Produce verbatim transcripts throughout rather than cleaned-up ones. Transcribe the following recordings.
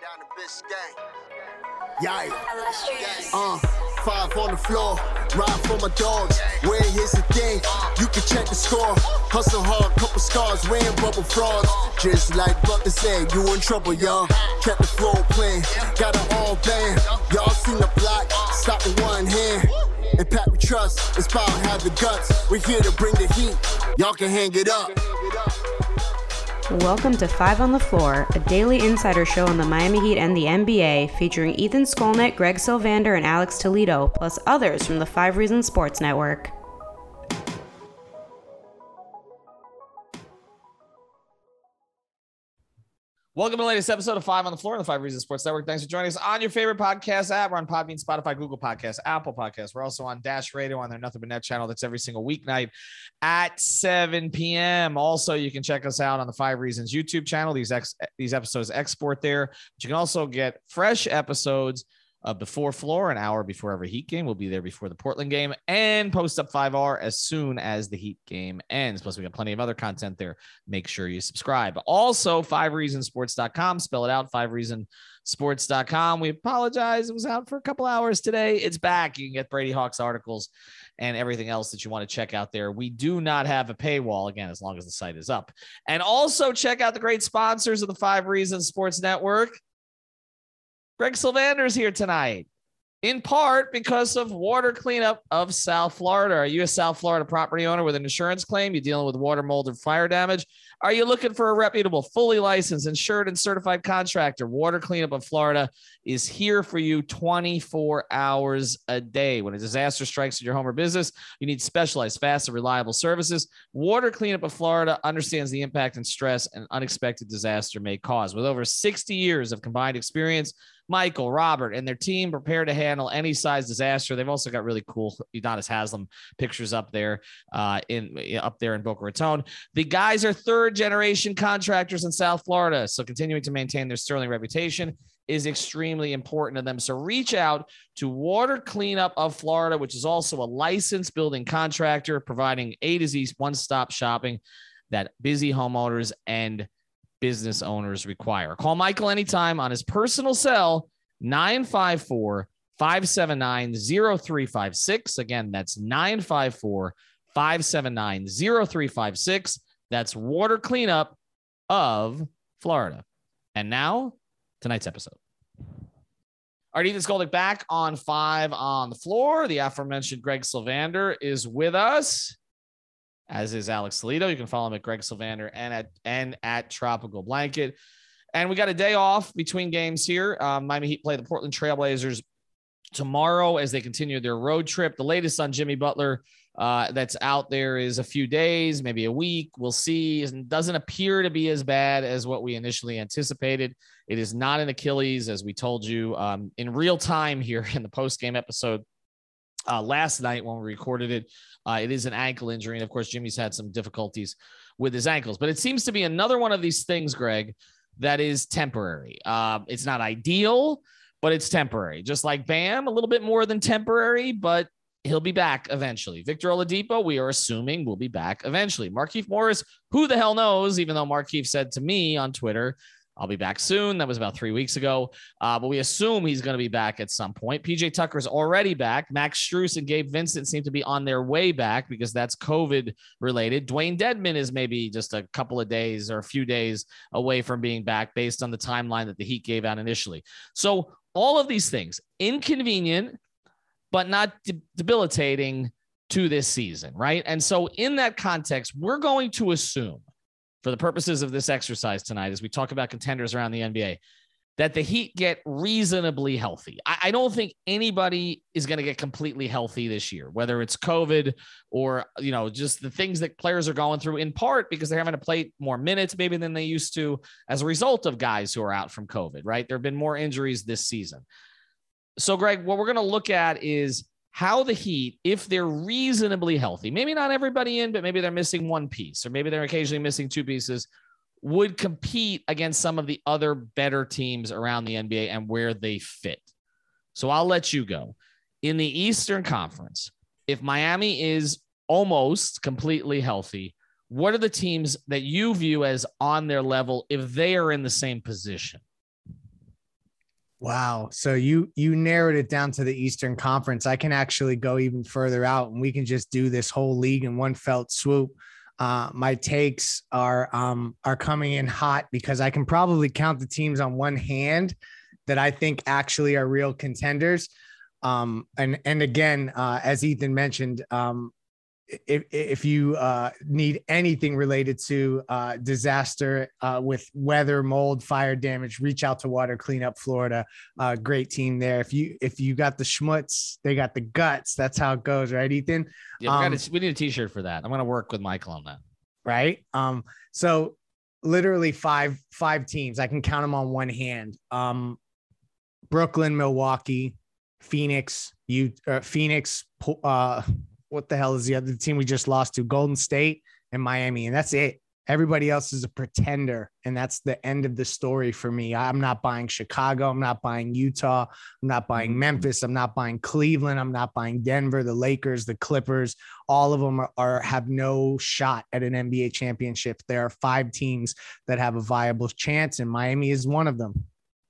Down the Biscayne. Yeah. Uh, five on the floor, ride for my dogs. Where here's the thing, you can check the score. Hustle hard, couple scars, wearing bubble frauds. Just like Butler said, you in trouble, y'all. Kept the floor playing, got it all banned. Y'all seen the block, stop with one hand. And Pat we trust, Inspire have the guts. We're here to bring the heat, y'all can hang it up. Welcome to Five on the Floor, a daily insider show on the Miami Heat and the N B A, featuring Ethan Skolnick, Greg Sylvander, and Alex Toledo, plus others from the Five Reasons Sports Network. Welcome to the latest episode of Five on the Floor on the Five Reasons Sports Network. Thanks for joining us on your favorite podcast app. We're on Podbean, Spotify, Google Podcasts, Apple Podcasts. We're also on Dash Radio on their Nothing But Net channel. That's every single weeknight at seven p.m. Also, you can check us out on the Five Reasons YouTube channel. These ex- these episodes export there. But you can also get fresh episodes Uh, before Floor, an hour before every Heat game. We'll be there before the Portland game, and post up five R as soon as the Heat game ends. Plus, we got plenty of other content there. Make sure you subscribe. Also, five reasons sports dot com. Spell it out, five reasons sports dot com. We apologize. It was out for a couple hours today. It's back. You can get Brady Hawk's articles and everything else that you want to check out there. We do not have a paywall, again, as long as the site is up. And also check out the great sponsors of the Five Reasons Sports Network. Greg Sylvander is here tonight, in part because of water cleanup of South Florida. Are you a South Florida property owner with an insurance claim? You're dealing with water, mold, and fire damage? Are you looking for a reputable, fully licensed, insured, and certified contractor? Water Cleanup of Florida is here for you twenty-four hours a day. When a disaster strikes in your home or business, you need specialized, fast, and reliable services. Water Cleanup of Florida understands the impact and stress an unexpected disaster may cause. With over sixty years of combined experience, Michael, Robert, and their team prepare to handle any size disaster. They've also got really cool Udonis Haslam pictures up there uh, in up there in Boca Raton. The guys are third-generation contractors in South Florida, so continuing to maintain their sterling reputation is extremely important to them. So reach out to Water Cleanup of Florida, which is also a licensed building contractor providing A to Z one-stop shopping that busy homeowners and business owners require. Call Michael anytime on his personal cell, nine five four, five seven nine, zero three five six. Again, that's nine five four, five seven nine, zero three five six. That's Water Cleanup of Florida. And now, tonight's episode. All right, Ethan Skolnick back on Five on the Floor. The aforementioned Greg Sylvander is with us, as is Alex Toledo. You can follow him at Greg Sylvander and at and at Tropical Blanket. And we got a day off between games here. Um, Miami Heat play the Portland Trailblazers tomorrow as they continue their road trip. The latest on Jimmy Butler uh, that's out there is a few days, maybe a week. We'll see. It doesn't appear to be as bad as what we initially anticipated. It is not an Achilles, as we told you um, in real time here in the post-game episode uh, last night when we recorded it. Uh, it is an ankle injury. And of course, Jimmy's had some difficulties with his ankles, but it seems to be another one of these things, Greg, that is temporary. Uh, it's not ideal, but it's temporary. Just like Bam, a little bit more than temporary, but he'll be back eventually. Victor Oladipo, we are assuming, will be back eventually. Markieff Morris, who the hell knows, even though Markieff said to me on Twitter, I'll be back soon. That was about three weeks ago. Uh, but we assume he's going to be back at some point. P J Tucker's already back. Max Strus and Gabe Vincent seem to be on their way back because that's COVID related. Dwayne Dedmon is maybe just a couple of days or a few days away from being back based on the timeline that the Heat gave out initially. So all of these things, inconvenient, but not de- debilitating to this season, right? And so in that context, we're going to assume, for the purposes of this exercise tonight, as we talk about contenders around the N B A, that the Heat get reasonably healthy. I, I don't think anybody is going to get completely healthy this year, whether it's COVID or, you know, just the things that players are going through, in part because they're having to play more minutes maybe than they used to as a result of guys who are out from COVID, right? There have been more injuries this season. So, Greg, what we're going to look at is how the Heat, if they're reasonably healthy, maybe not everybody in, but maybe they're missing one piece, or maybe they're occasionally missing two pieces, would compete against some of the other better teams around the N B A and where they fit. So I'll let you go. In the Eastern Conference, if Miami is almost completely healthy, what are the teams that you view as on their level if they are in the same position? Wow. So you you narrowed it down to the Eastern Conference. I can actually go even further out and we can just do this whole league in one felt swoop. Uh, my takes are um, are coming in hot because I can probably count the teams on one hand that I think actually are real contenders. Um, and and again, uh, as Ethan mentioned, um, if if you uh, need anything related to uh, disaster uh, with weather, mold, fire damage, reach out to Water Cleanup Florida. Uh, great team there. If you if you got the schmutz, they got the guts. That's how it goes, right, Ethan? Yeah, we, um, got a, we need a T-shirt for that. I'm going to work with Michael on that. Right. Um. So literally five five teams. I can count them on one hand. Um, Brooklyn, Milwaukee, Phoenix, you uh, Phoenix. Uh, what the hell is the other team we just lost to? Golden State and Miami. And that's it. Everybody else is a pretender. And that's the end of the story for me. I'm not buying Chicago. I'm not buying Utah. I'm not buying Memphis. I'm not buying Cleveland. I'm not buying Denver, the Lakers, the Clippers. All of them are, are have no shot at an N B A championship. There are five teams that have a viable chance, and Miami is one of them.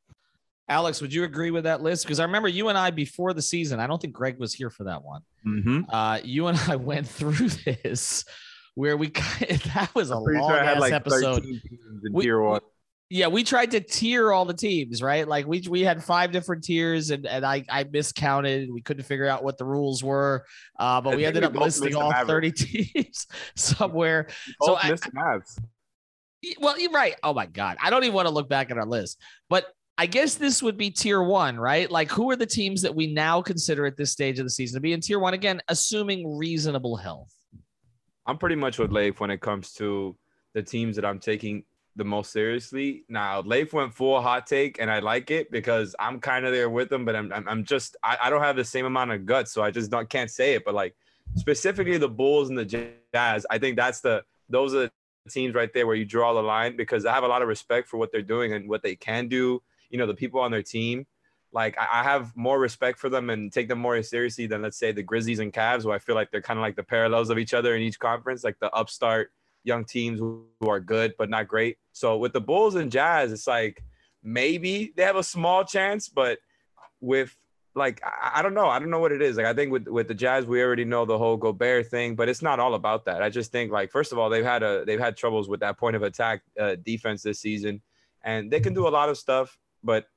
Alex, would you agree with that list? Because I remember you and I before the season, I don't think Greg was here for that one. Mm-hmm. Uh, you and I went through this where we that was a long sure ass like episode. We, tier one. Yeah, we tried to tier all the teams, right? Like we we had five different tiers, and, and I I miscounted. We couldn't figure out what the rules were, uh, but I we ended we up listing all thirty teams somewhere. We so I, Mavs. Well, you're right. Oh my God, I don't even want to look back at our list, but I guess this would be tier one, right? Like, who are the teams that we now consider at this stage of the season to be in tier one? Again, assuming reasonable health. I'm pretty much with Leif when it comes to the teams that I'm taking the most seriously. Now, Leif went full hot take, and I like it because I'm kind of there with him, but I'm I'm, I'm just I, I don't have the same amount of guts, so I just don't can't say it. But like specifically the Bulls and the Jazz, I think that's the those are the teams right there where you draw the line because I have a lot of respect for what they're doing and what they can do. You know, the people on their team, like I have more respect for them and take them more seriously than, let's say, the Grizzlies and Cavs, where I feel like they're kind of like the parallels of each other in each conference, like the upstart young teams who are good but not great. So with the Bulls and Jazz, it's like maybe they have a small chance, but with like I, I don't know. I don't know what it is. Like I think with, with the Jazz, we already know the whole Gobert thing, but it's not all about that. I just think like first of all, they've had a they've had troubles with that point of attack uh, defense this season, and they can do a lot of stuff. But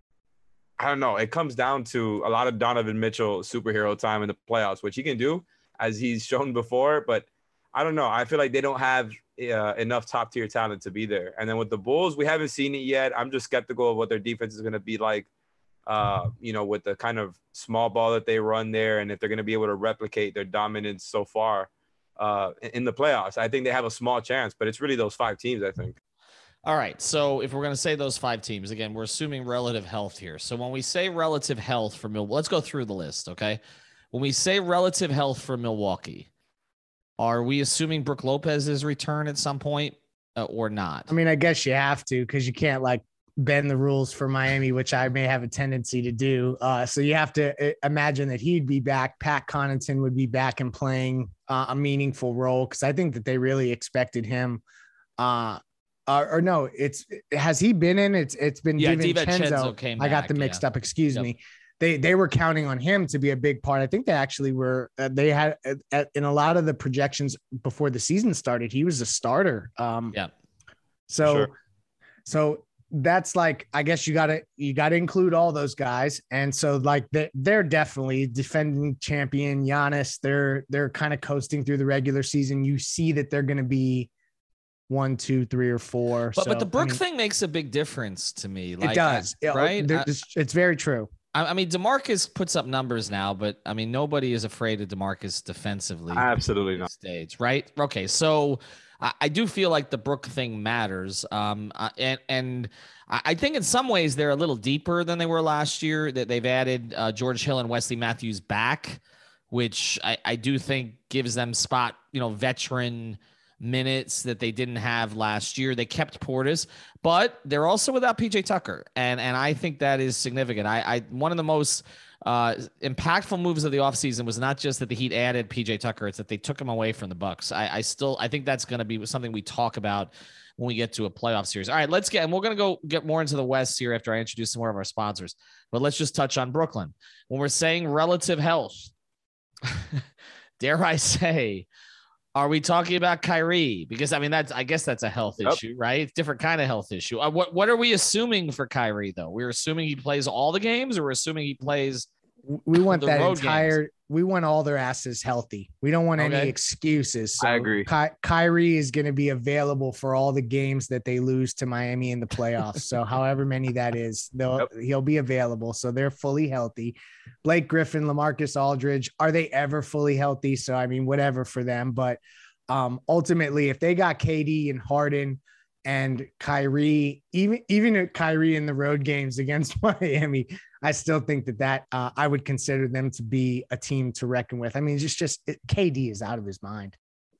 I don't know. It comes down to a lot of Donovan Mitchell superhero time in the playoffs, which he can do, as he's shown before. But I don't know. I feel like they don't have uh, enough top tier talent to be there. And then with the Bulls, we haven't seen it yet. I'm just skeptical of what their defense is going to be like, uh, you know, with the kind of small ball that they run there, and if they're going to be able to replicate their dominance so far uh, in the playoffs. I think they have a small chance, but it's really those five teams, I think. All right. So if we're going to say those five teams, again, we're assuming relative health here. So when we say relative health for Milwaukee, let's go through the list. Okay. When we say relative health for Milwaukee, are we assuming Brook Lopez's return at some point uh, or not? I mean, I guess you have to, because you can't like bend the rules for Miami, which I may have a tendency to do. Uh, so you have to imagine that he'd be back. Pat Connaughton would be back and playing uh, a meaningful role, because I think that they really expected him. Uh, Uh, or no, it's has he been in? It's it's been yeah, DiVincenzo. Came I got back, them mixed yeah. up. Excuse yep. me. They they were counting on him to be a big part. I think they actually were. Uh, they had uh, at, in a lot of the projections before the season started, he was a starter. Um, yeah. So, sure. so that's like I guess you got to you got to include all those guys. And so like they they're definitely defending champion Giannis. They're they're kind of coasting through the regular season. You see that they're going to be one, two, three, or four. But so, but the Brook I mean, thing makes a big difference to me. Like, it does, right? It's, it's very true. I, I mean, DeMarcus puts up numbers now, but I mean, nobody is afraid of DeMarcus defensively. Absolutely not. Stage, right? Okay, so I, I do feel like the Brook thing matters, um, uh, and and I think in some ways they're a little deeper than they were last year. That they've added uh, George Hill and Wesley Matthews back, which I, I do think gives them spot, you know, veteran minutes that they didn't have last year. They kept Portis, but they're also without P J Tucker. And, and I think that is significant. I, I, one of the most uh, impactful moves of the offseason was not just that the Heat added P J Tucker, it's that they took him away from the Bucks. I, I still, I think that's going to be something we talk about when we get to a playoff series. All right, let's get, and we're going to go get more into the West here after I introduce some more of our sponsors, but let's just touch on Brooklyn. When we're saying relative health, dare I say, are we talking about Kyrie? Because I mean, that's, I guess that's a health yep. issue, right? It's different kind of health issue. Uh, what, what are we assuming for Kyrie though? We're assuming he plays all the games, or we're assuming he plays. We want that entire, games? we want all their asses healthy. We don't want okay. any excuses. So I agree. Ky- Kyrie is going to be available for all the games that they lose to Miami in the playoffs. So however many that is, they'll, yep. he'll be available. So they're fully healthy. Blake Griffin, LaMarcus Aldridge, are they ever fully healthy? So, I mean, whatever for them. But um, ultimately, if they got K D and Harden and Kyrie, even, even Kyrie in the road games against Miami, I still think that that uh, I would consider them to be a team to reckon with. I mean, it's just it, K D is out of his mind.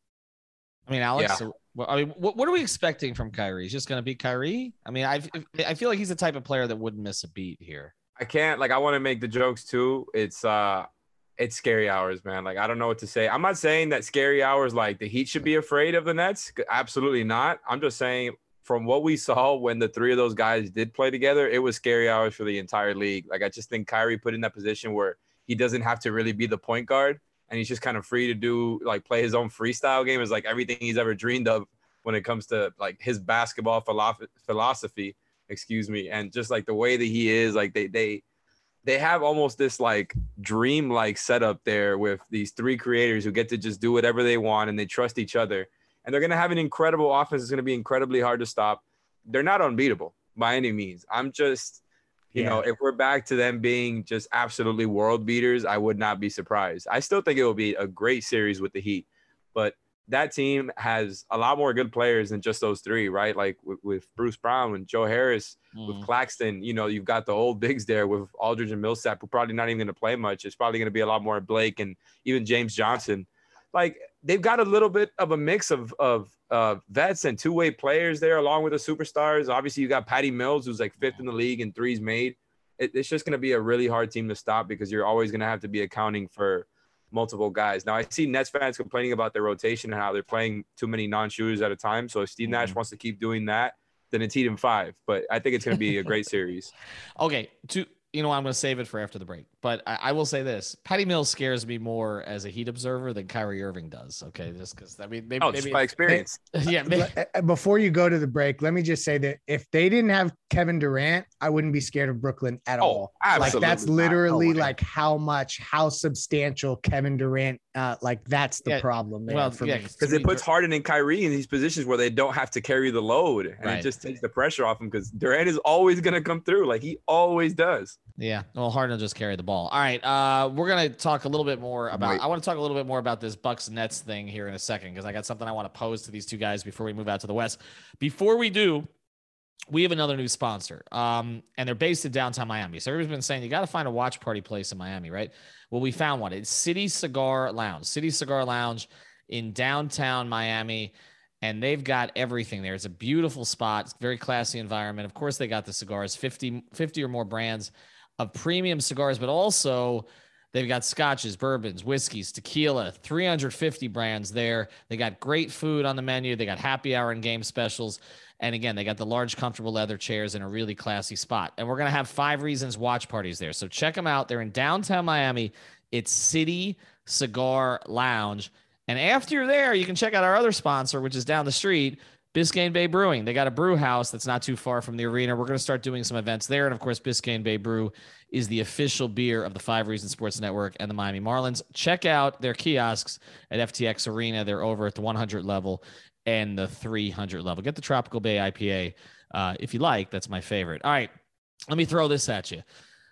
I mean, Alex, yeah. well, I mean, what, what are we expecting from Kyrie? He's just going to be Kyrie? I mean, I I feel like he's the type of player that wouldn't miss a beat here. I can't, like, I want to make the jokes too. It's uh, it's scary hours, man. Like, I don't know what to say. I'm not saying that scary hours, like the Heat should be afraid of the Nets. Absolutely not. I'm just saying, from what we saw when the three of those guys did play together, it was scary hours for the entire league. Like, I just think Kyrie put in that position where he doesn't have to really be the point guard, and he's just kind of free to do, like, play his own freestyle game. Is like everything he's ever dreamed of when it comes to, like, his basketball philosophy, excuse me. And just, like, the way that he is, like, they they they have almost this, like, dream-like setup there with these three creators who get to just do whatever they want, and they trust each other. And they're going to have an incredible offense. It's going to be incredibly hard to stop. They're not unbeatable by any means. I'm just, you yeah. know, if we're back to them being just absolutely world beaters, I would not be surprised. I still think it will be a great series with the Heat. But that team has a lot more good players than just those three, right? Like with, with Bruce Brown and Joe Harris, mm. with Claxton, you know, you've got the old bigs there with Aldridge and Millsap, who probably not even going to play much. It's probably going to be a lot more Blake and even James Johnson. Like, they've got a little bit of a mix of of uh, vets and two-way players there, along with the superstars. Obviously, you got Patty Mills, who's like fifth in the league in threes made. It, it's just going to be a really hard team to stop because you're always going to have to be accounting for multiple guys. Now, I see Nets fans complaining about their rotation and how they're playing too many non-shooters at a time. So if Steve Nash mm-hmm. wants to keep doing that, then it's Heat in five. But I think it's going to be a great series. Okay, to you know, I'm going to save it for after the break, but I, I will say this: Patty Mills scares me more as a Heat observer than Kyrie Irving does. Okay, just because I mean, maybe, oh, maybe just by experience. yeah. Maybe. Before you go to the break, let me just say that if they didn't have Kevin Durant, I wouldn't be scared of Brooklyn at oh, all. Absolutely like that's literally no like how much, how substantial Kevin Durant. Uh, like that's the yeah. problem there well, for yeah, me because it puts Harden and Kyrie in these positions where they don't have to carry the load, and right. it just takes the pressure off them because Durant is always going to come through, like he always does. Yeah, well, Harden will just carry the ball. All right, uh, we're gonna talk a little bit more about. Wait. I want to talk a little bit more about this Bucks Nets thing here in a second because I got something I want to pose to these two guys before we move out to the West. Before we do, we have another new sponsor, um, and they're based in downtown Miami. So everybody's been saying you got to find a watch party place in Miami, right? Well, we found one. It's City Cigar Lounge. City Cigar Lounge in downtown Miami. And they've got everything there. It's a beautiful spot. It's a very classy environment. Of course, they got the cigars, fifty, fifty or more brands of premium cigars, but also they've got scotches, bourbons, whiskeys, tequila, three hundred fifty brands there. They got great food on the menu. They got happy hour and game specials. And again, they got the large, comfortable leather chairs in a really classy spot. And we're going to have Five Reasons watch parties there. So check them out. They're in downtown Miami. It's City Cigar Lounge. And after you're there, you can check out our other sponsor, which is down the street, Biscayne Bay Brewing. They got a brew house that's not too far from the arena. We're going to start doing some events there. And, of course, Biscayne Bay Brew is the official beer of the Five Reasons Sports Network and the Miami Marlins. Check out their kiosks at F T X Arena. They're over at the one hundred level and the three hundred level. Get the Tropical Bay I P A uh, if you like. That's my favorite. All right, let me throw this at you.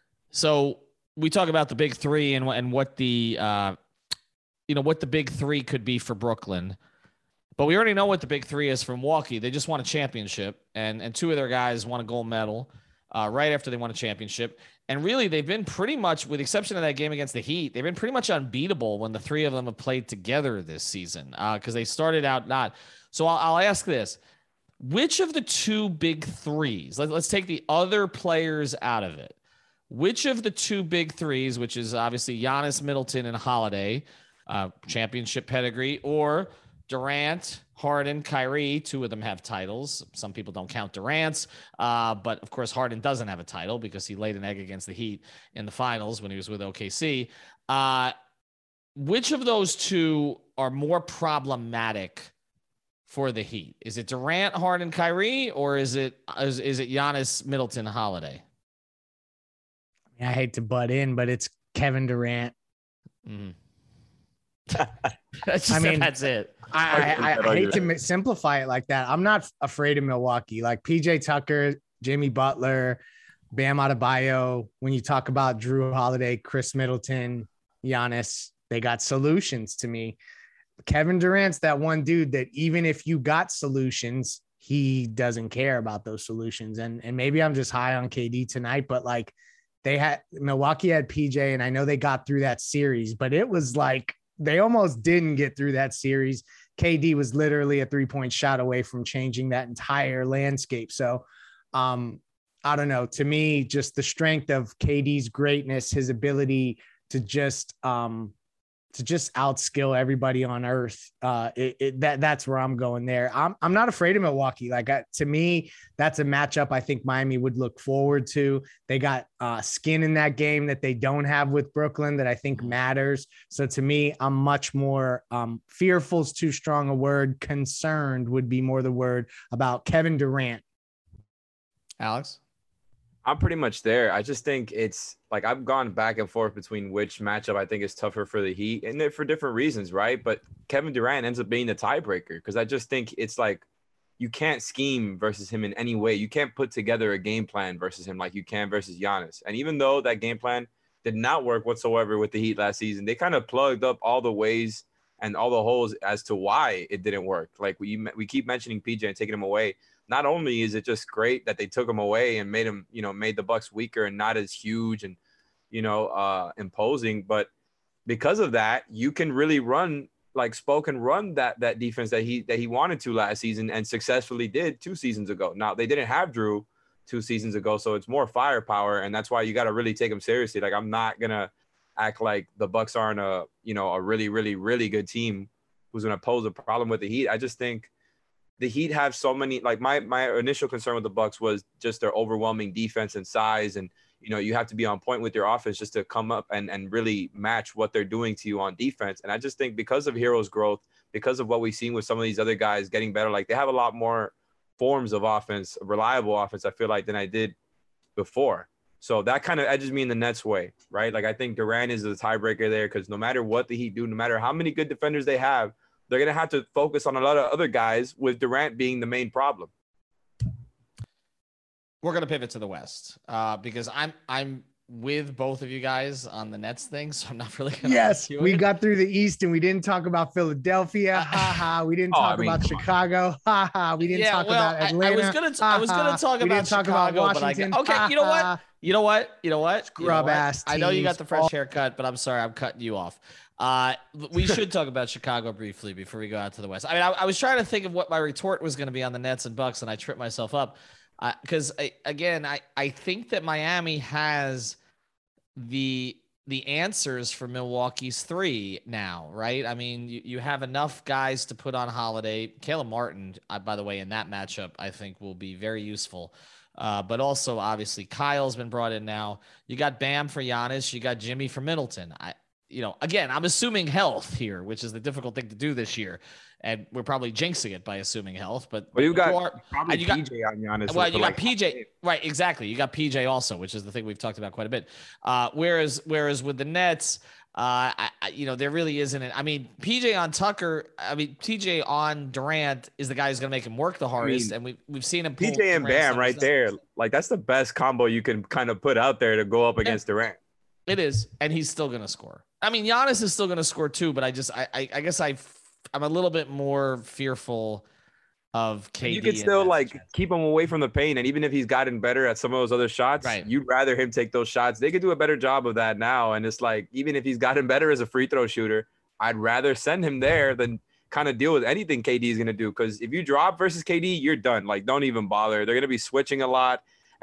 So we talk about the big three and, and what the uh, you know what the big three could be for Brooklyn. But we already know what the big three is for Milwaukee. They just won a championship, and, and two of their guys won a gold medal uh, right after they won a championship. And really, they've been pretty much, with the exception of that game against the Heat, they've been pretty much unbeatable when the three of them have played together this season because uh, they started out not. So I'll, I'll ask this. Which of the two big threes, let, let's take the other players out of it, which of the two big threes, which is obviously Giannis, Middleton, and Holiday, uh, championship pedigree, or Durant, Harden, Kyrie, two of them have titles. Some people don't count Durant's, uh, but of course Harden doesn't have a title because he laid an egg against the Heat in the finals when he was with O K C. Uh, which of those two are more problematic for the Heat? Is it Durant, Harden, Kyrie, or is it is, is it Giannis, Middleton, Holiday? I hate to butt in, but it's Kevin Durant. Mm-hmm. That's just, I mean, that's it. I, I, I hate to simplify it like that. I'm not afraid of Milwaukee. Like P J Tucker, Jimmy Butler, Bam Adebayo. When you talk about Drew Holiday, Chris Middleton, Giannis, they got solutions to me. Kevin Durant's that one dude that even if you got solutions, he doesn't care about those solutions. And, and maybe I'm just high on K D tonight, but like they had Milwaukee had P J, and I know they got through that series, but it was like they almost didn't get through that series. K D was literally a three-point shot away from changing that entire landscape. So um, I don't know. To me, just the strength of K D's greatness, his ability to just um, to just outskill everybody on earth. Uh, it, it, that that's where I'm going there. I'm I'm not afraid of Milwaukee. Like I, to me, that's a matchup I think Miami would look forward to. They got uh, skin in that game that they don't have with Brooklyn that I think matters. So to me, I'm much more um, fearful is too strong a word. Concerned would be more the word about Kevin Durant. Alex? I'm pretty much there. I just think it's like I've gone back and forth between which matchup I think is tougher for the Heat, and they're for different reasons, right? But Kevin Durant ends up being the tiebreaker because I just think it's like you can't scheme versus him in any way. You can't put together a game plan versus him like you can versus Giannis. And even though that game plan did not work whatsoever with the Heat last season, they kind of plugged up all the ways and all the holes as to why it didn't work. Like we we keep mentioning P J and taking him away. Not only is it just great that they took him away and made him, you know, made the Bucks weaker and not as huge and, you know, uh, imposing, but because of that, you can really run like Spoke and run that that defense that he that he wanted to last season and successfully did two seasons ago. Now they didn't have Drew two seasons ago, so it's more firepower, and that's why you got to really take him seriously. Like I'm not gonna act like the Bucks aren't a you know a really really really good team who's gonna pose a problem with the Heat. I just think the Heat have so many, like my, my initial concern with the Bucks was just their overwhelming defense and size. And, you know, you have to be on point with your offense just to come up and, and really match what they're doing to you on defense. And I just think because of Hero's growth, because of what we've seen with some of these other guys getting better, like they have a lot more forms of offense, reliable offense, I feel like, than I did before. So that kind of edges me in the Nets way, right? Like I think Durant is the tiebreaker there because no matter what the Heat do, no matter how many good defenders they have, they're going to have to focus on a lot of other guys with Durant being the main problem. We're going to pivot to the West uh, because I'm I'm with both of you guys on the Nets thing, so I'm not really going to. Yes, we it. got through the East and we didn't talk about Philadelphia. Ha ha. We didn't oh, talk I mean, about Chicago. Ha ha. We didn't yeah, talk well, about Atlanta. I, I was going to I was going to talk we about didn't talk Chicago, about Washington. But I, okay, you know what? You know what? You know what? Scrub you know ass. I know you got the fresh all- haircut, but I'm sorry, I'm cutting you off. Uh, we should talk about Chicago briefly before we go out to the West. I mean, I, I was trying to think of what my retort was going to be on the Nets and Bucks, and I tripped myself up. Because uh, again, I, I think that Miami has the the answers for Milwaukee's three now, right? I mean, you, you have enough guys to put on Holiday. Caleb Martin, uh, by the way, in that matchup, I think will be very useful. Uh, but also, obviously, Kyle's been brought in now. You got Bam for Giannis. You got Jimmy for Middleton. I, you know, again, I'm assuming health here, which is the difficult thing to do this year. And we're probably jinxing it by assuming health. But well, you got you are, probably you got, P J on Giannis. Well, you got like, P J. Right, exactly. You got P J also, which is the thing we've talked about quite a bit. Uh, whereas, whereas with the Nets, uh, I, I, you know, there really isn't it. I mean, P J on Tucker, I mean, P J on Durant is the guy who's going to make him work the hardest. I mean, and we, we've seen him. P J and Bam right there. Like, that's the best combo you can kind of put out there to go up against yeah. Durant. It is. And he's still going to score. I mean, Giannis is still going to score too, but I just, I, I, I guess I, I'm a little bit more fearful of K D. You can still like situation. keep him away from the paint. And even if he's gotten better at some of those other shots, right. you'd rather him take those shots. They could do a better job of that now. And it's like, even if he's gotten better as a free throw shooter, I'd rather send him there than kind of deal with anything K D is going to do. Because if you drop versus K D, you're done. Like, don't even bother. They're going to be switching a lot.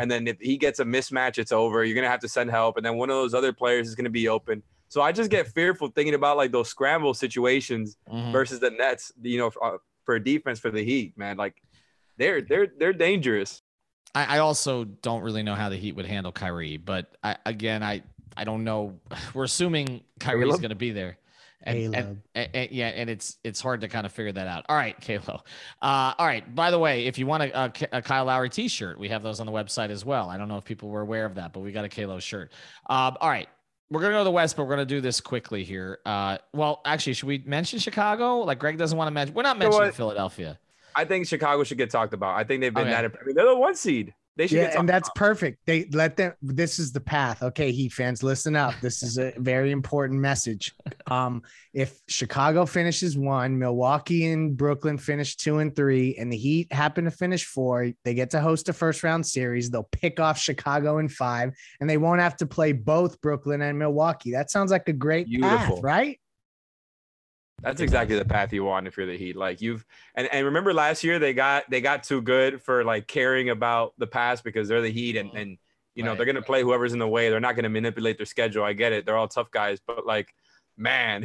And then if he gets a mismatch, it's over. You're going to have to send help. And then one of those other players is going to be open. So I just get fearful thinking about like those scramble situations mm-hmm. versus the Nets, you know, for, for defense for the Heat, man. Like they're, they're, they're dangerous. I, I also don't really know how the Heat would handle Kyrie, but I, again, I, I don't know. We're assuming Kyrie's going to be there. And, and, and, and yeah, and it's it's hard to kind of figure that out. All right, Kalo. Uh, all right. By the way, if you want a, a, a Kyle Lowry T-shirt, we have those on the website as well. I don't know if people were aware of that, but we got a Kalo shirt. Um, all right, we're gonna go to the West, but we're gonna do this quickly here. Uh, well, actually, should we mention Chicago? Like Greg doesn't want to mention. We're not mentioning you know Philadelphia. I think Chicago should get talked about. I think they've been okay. that. I mean, they're the one seed. They should yeah, and that's about. perfect. They let them. This is the path. Okay, Heat fans, listen up. This is a very important message. Um, if Chicago finishes one, Milwaukee and Brooklyn finish two and three, and the Heat happen to finish four, they get to host a first round series. They'll pick off Chicago in five, and they won't have to play both Brooklyn and Milwaukee. That sounds like a great Beautiful. path, right? That's exactly the path you want if you're the Heat. Like you've and, and remember last year they got they got too good for like caring about the past because they're the Heat and and you know right. they're gonna play whoever's in the way. They're not gonna manipulate their schedule. I get it. They're all tough guys, but like, man,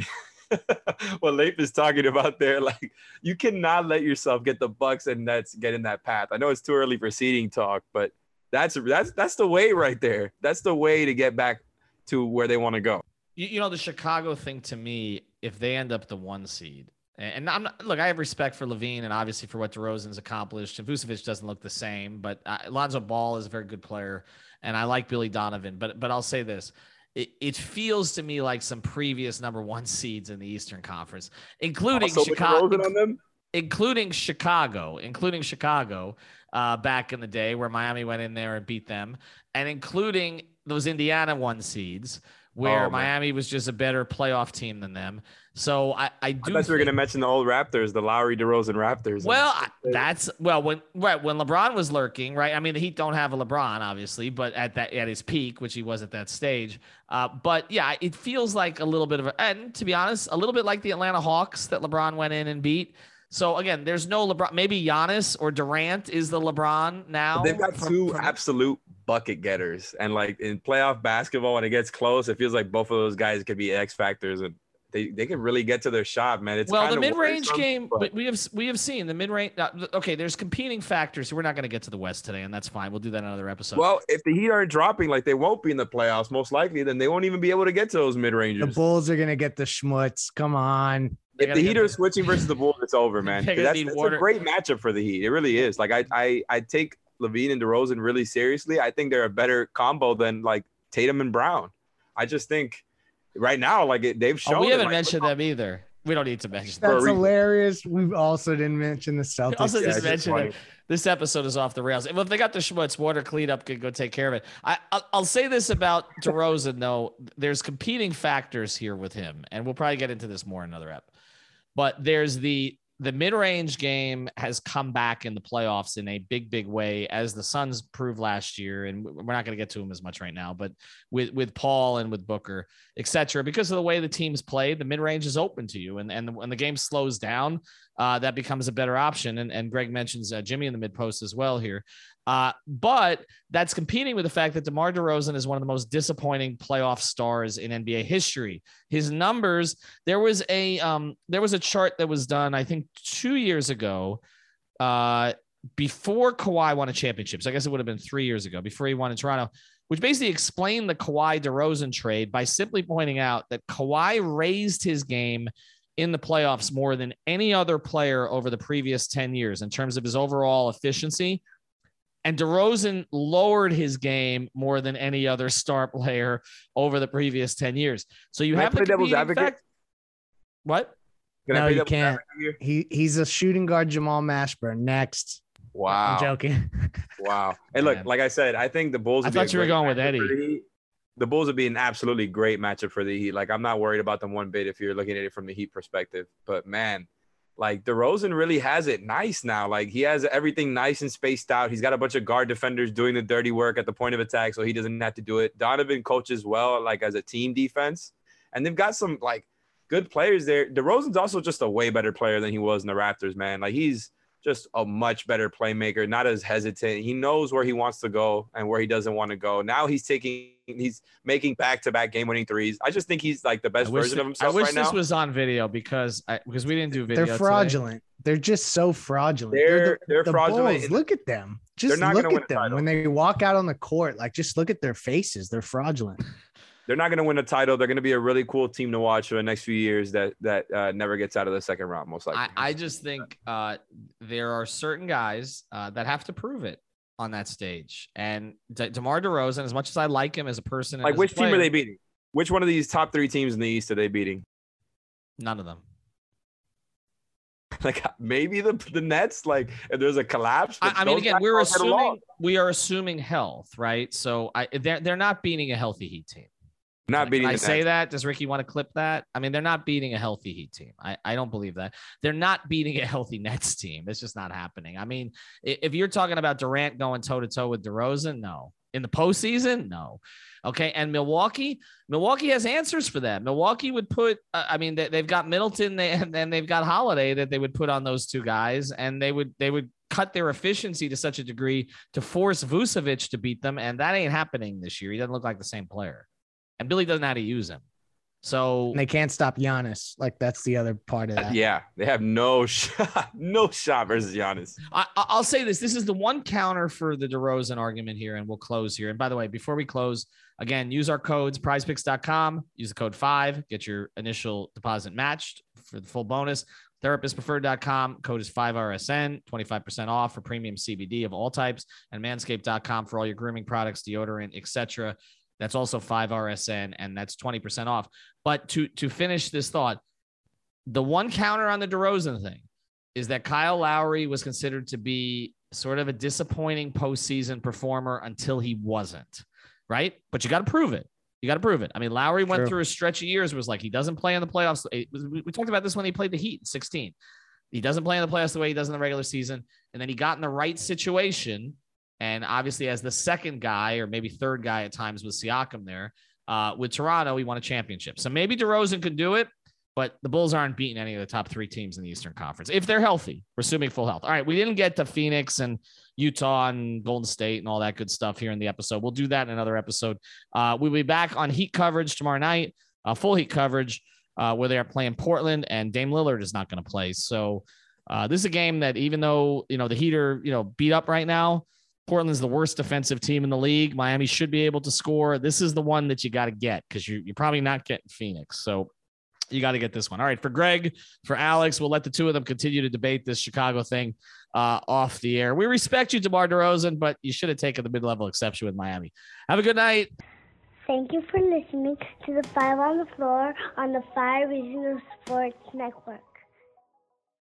what Leif is talking about there, like you cannot let yourself get the Bucks and Nets get in that path. I know it's too early for seeding talk, but that's that's that's the way right there. That's the way to get back to where they want to go. You, you know, the Chicago thing to me, if they end up the one seed, and I'm not, look, I have respect for Levine and obviously for what DeRozan's accomplished. And Vucevic doesn't look the same, but uh, Lonzo Ball is a very good player, and I like Billy Donovan. But but I'll say this. It, it feels to me like some previous number one seeds in the Eastern Conference, including also Chicago, on them? including Chicago, including Chicago uh, back in the day where Miami went in there and beat them, and including those Indiana one seeds where oh, Miami was just a better playoff team than them. So I, I do. I thought you were going to mention the old Raptors, the Lowry DeRozan Raptors. Well, that's well when right when LeBron was lurking, right? I mean, the Heat don't have a LeBron, obviously, but at that at his peak, which he was at that stage. Uh, but yeah, it feels like a little bit of a, and to be honest, a little bit like the Atlanta Hawks that LeBron went in and beat. So again, there's no LeBron. Maybe Giannis or Durant is the LeBron now. But they've got from, two from, absolute bucket getters, and like in playoff basketball, when it gets close, it feels like both of those guys could be X factors, and they, they can really get to their shot, man. It's well, the mid range game, but we have we have seen the mid range. Uh, okay, there's competing factors. So we're not going to get to the West today, and that's fine. We'll do that in another episode. Well, if the Heat aren't dropping like they won't be in the playoffs, most likely, then they won't even be able to get to those mid ranges. The Bulls are going to get the schmutz. Come on. If the Heat are switching versus the Bulls, it's over, man. That's, that's a great matchup for the Heat. It really is. Like I, I, I take Levine and DeRozan really seriously. I think they're a better combo than like Tatum and Brown. I just think right now, like it, they've shown. Oh, we haven't it, like, mentioned them either. We don't need to mention them. That's hilarious. We also didn't mention the Celtics. We also just mentioned it. This episode is off the rails. Well, if they got the schmutz, water cleanup could go take care of it. I, I'll, I'll say this about DeRozan, though. There's competing factors here with him, and we'll probably get into this more in another ep. But there's the the mid-range game has come back in the playoffs in a big, big way, as the Suns proved last year. And we're not going to get to them as much right now, but with, with Paul and with Booker, et cetera, because of the way the teams played, the mid-range is open to you. And, and when the game slows down, uh, that becomes a better option. And, and Greg mentions uh, Jimmy in the mid-post as well here. Uh, but that's competing with the fact that DeMar DeRozan is one of the most disappointing playoff stars in N B A history. His numbers, there was a um, there was a chart that was done, I think, two years ago, uh, before Kawhi won a championship. So I guess it would have been three years ago, before he won in Toronto, which basically explained the Kawhi DeRozan trade by simply pointing out that Kawhi raised his game in the playoffs more than any other player over the previous ten years in terms of his overall efficiency. And DeRozan lowered his game more than any other star player over the previous ten years. So you Can have I play devil's advocate. Fact- what? Can no, you can't. He he's a shooting guard, Jamal Mashburn. Next. Wow. I'm joking. Wow. Hey, look, like I said, I think the Bulls. I thought you were going with Eddie. The, the Bulls would be an absolutely great matchup for the Heat. Like, I'm not worried about them one bit if you're looking at it from the Heat perspective. But man, like DeRozan really has it nice now. Like he has everything nice and spaced out. He's got a bunch of guard defenders doing the dirty work at the point of attack, so he doesn't have to do it. Donovan coaches well, like as a team defense, and they've got some like good players there. DeRozan's also just a way better player than he was in the Raptors, man. Like he's just a much better playmaker, not as hesitant. He knows where he wants to go and where he doesn't want to go. Now he's taking, he's making back-to-back game-winning threes. I just think he's like the best version that, of himself I wish right this now. was on video because I because we didn't do video. They're fraudulent. Today. They're just so fraudulent. They're they're, the, they're the fraudulent. Bulls, look at them. Just They're not look gonna win at a them title. when they walk out on the court. Like, just look at their faces. They're fraudulent. They're not going to win a title. They're going to be a really cool team to watch for the next few years that that uh, never gets out of the second round, most likely. I, I just think uh, there are certain guys uh, that have to prove it on that stage. And De- DeMar DeRozan, as much as I like him as a person, and like, as which a team player, are they beating? Which one of these top three teams in the East are they beating? None of them. Like, maybe the the Nets. Like, if there's a collapse. I, I mean, those again, guys we're all get along. assuming we are assuming health, right? So I they're they're not beating a healthy Heat team. Not Can beating. I the say Nets. that? Does Ricky want to clip that? I mean, they're not beating a healthy Heat team. I, I don't believe that. They're not beating a healthy Nets team. It's just not happening. I mean, if you're talking about Durant going toe to toe with DeRozan, no. In the postseason, no. Okay, and Milwaukee, Milwaukee has answers for that. Milwaukee would put, uh, I mean, they, they've got Middleton, they, and then they've got Holiday that they would put on those two guys, and they would they would cut their efficiency to such a degree to force Vucevic to beat them, and that ain't happening this year. He doesn't look like the same player. And Billy doesn't know how to use him. So And they can't stop Giannis. Like, that's the other part of that. Yeah, they have no shot, no shot versus Giannis. I, I'll say this. This is the one counter for the DeRozan argument here, and we'll close here. And by the way, before we close, again, use our codes, prize picks dot com. Use the code five. Get your initial deposit matched for the full bonus. therapist preferred dot com. Code is five R S N. twenty-five percent off for premium C B D of all types. And manscaped dot com for all your grooming products, deodorant, et cetera. That's also five R S N, and that's twenty percent off. But to to finish this thought, the one counter on the DeRozan thing is that Kyle Lowry was considered to be sort of a disappointing postseason performer until he wasn't, right? But you got to prove it. You got to prove it. I mean, Lowry went True. through a stretch of years where it was like he doesn't play in the playoffs. We talked about this when he played the Heat in sixteen. He doesn't play in the playoffs the way he does in the regular season, and then he got in the right situation. And obviously, as the second guy, or maybe third guy at times with Siakam there, uh, with Toronto, he won a championship. So maybe DeRozan could do it, but the Bulls aren't beating any of the top three teams in the Eastern Conference if they're healthy. We're assuming full health. All right, we didn't get to Phoenix and Utah and Golden State and all that good stuff here in the episode. We'll do that in another episode. Uh, we'll be back on Heat coverage tomorrow night, uh, full Heat coverage, uh, where they are playing Portland, and Dame Lillard is not going to play. So uh, this is a game that, even though, you know, the Heat are, you know, beat up right now, Portland's the worst defensive team in the league. Miami should be able to score. This is the one that you got to get because you, you're probably not getting Phoenix. So you got to get this one. All right. For Greg, for Alex, we'll let the two of them continue to debate this Chicago thing uh, off the air. We respect you, DeMar DeRozan, but you should have taken the mid-level exception with Miami. Have a good night. Thank you for listening to the Five on the Floor on the Five Reasons Sports Network.